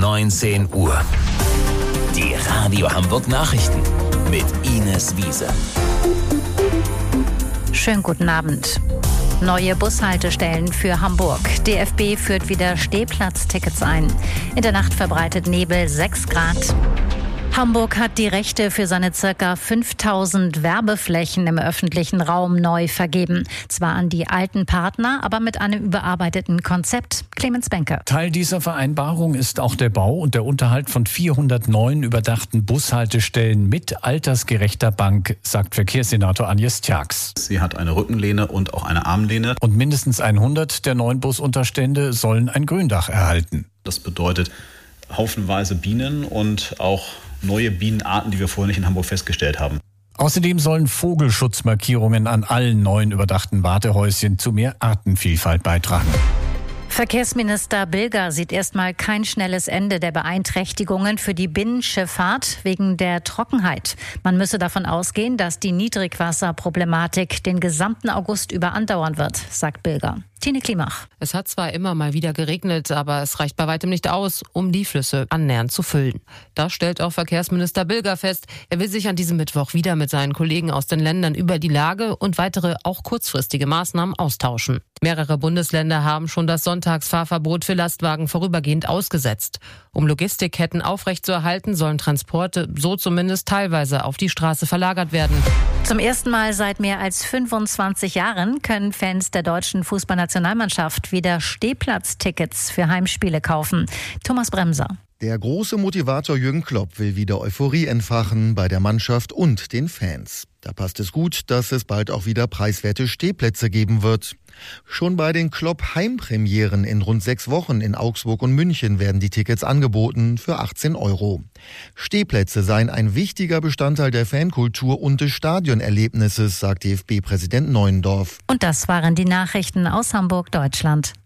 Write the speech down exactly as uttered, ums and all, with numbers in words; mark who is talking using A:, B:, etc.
A: neunzehn Uhr. Die Radio Hamburg Nachrichten mit Ines Wiese.
B: Schönen guten Abend. Neue Bushaltestellen für Hamburg. D F B führt wieder Stehplatztickets ein. In der Nacht verbreitet Nebel sechs Grad. Hamburg hat die Rechte für seine ca. fünftausend Werbeflächen im öffentlichen Raum neu vergeben. Zwar an die alten Partner, aber mit einem überarbeiteten Konzept. Clemens Benke.
C: Teil dieser Vereinbarung ist auch der Bau und der Unterhalt von vierhundertneun überdachten Bushaltestellen mit altersgerechter Bank, sagt Verkehrssenator Agnes Tjax.
D: Sie hat eine Rückenlehne und auch eine Armlehne.
C: Und mindestens hundert der neuen Busunterstände sollen ein Gründach erhalten.
D: Das bedeutet haufenweise Bienen und auch neue Bienenarten, die wir vorher nicht in Hamburg festgestellt haben.
C: Außerdem sollen Vogelschutzmarkierungen an allen neuen überdachten Wartehäuschen zu mehr Artenvielfalt beitragen.
B: Verkehrsminister Bilger sieht erstmal kein schnelles Ende der Beeinträchtigungen für die Binnenschifffahrt wegen der Trockenheit. Man müsse davon ausgehen, dass die Niedrigwasserproblematik den gesamten August über andauern wird, sagt Bilger. Tine Klimach.
E: Es hat zwar immer mal wieder geregnet, aber es reicht bei weitem nicht aus, um die Flüsse annähernd zu füllen. Das stellt auch Verkehrsminister Bilger fest. Er will sich an diesem Mittwoch wieder mit seinen Kollegen aus den Ländern über die Lage und weitere, auch kurzfristige Maßnahmen austauschen. Mehrere Bundesländer haben schon das Sonntagsfahrverbot für Lastwagen vorübergehend ausgesetzt. Um Logistikketten aufrechtzuerhalten, sollen Transporte so zumindest teilweise auf die Straße verlagert werden.
B: Zum ersten Mal seit mehr als fünfundzwanzig Jahren können Fans der deutschen Fußballnationalmannschaft wieder Stehplatztickets für Heimspiele kaufen. Thomas Bremser.
F: Der große Motivator Jürgen Klopp will wieder Euphorie entfachen bei der Mannschaft und den Fans. Da passt es gut, dass es bald auch wieder preiswerte Stehplätze geben wird. Schon bei den Klopp-Heimpremieren in rund sechs Wochen in Augsburg und München werden die Tickets angeboten für achtzehn Euro. Stehplätze seien ein wichtiger Bestandteil der Fankultur und des Stadionerlebnisses, sagt D F B-Präsident Neuendorf.
B: Und das waren die Nachrichten aus Hamburg, Deutschland.